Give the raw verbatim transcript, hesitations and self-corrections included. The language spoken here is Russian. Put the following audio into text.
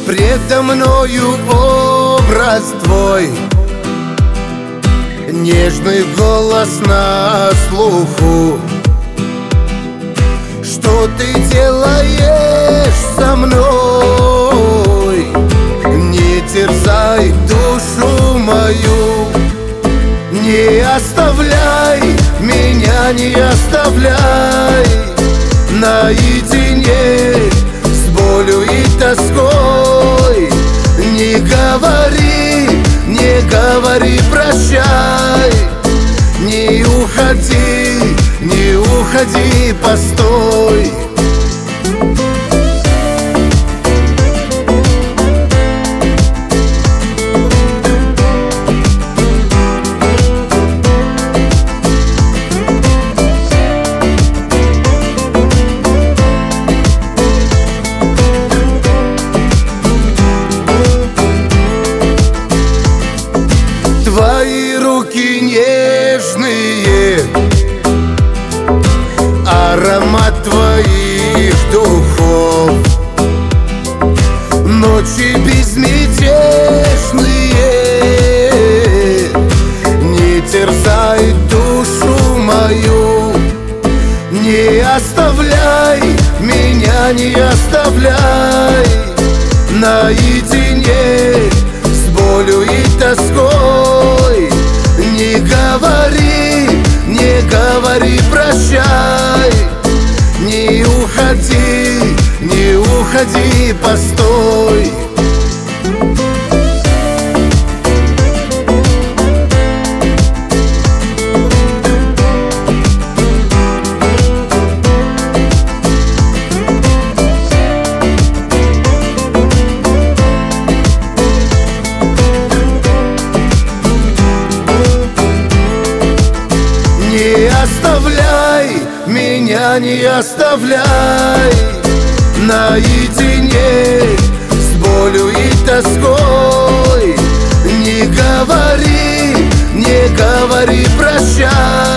предо мною образ твой, нежный голос на слуху. Что ты делаешь со мной? Не терзай душу мою, не оставляй меня, не оставляй наедине с болью и тоской. Не говори, не говори прощай, не уходи, не уходи, постой. Твои руки нежные, аромат твоих духов, ночи безмятежные, не терзай душу мою, не оставляй меня, не оставляй наедине с болью и тоской. Не говори, не говори прощай, не уходи, не уходи, постой. Не оставляй меня, не оставляй наедине с болью и тоской. Не говори, не говори прощай,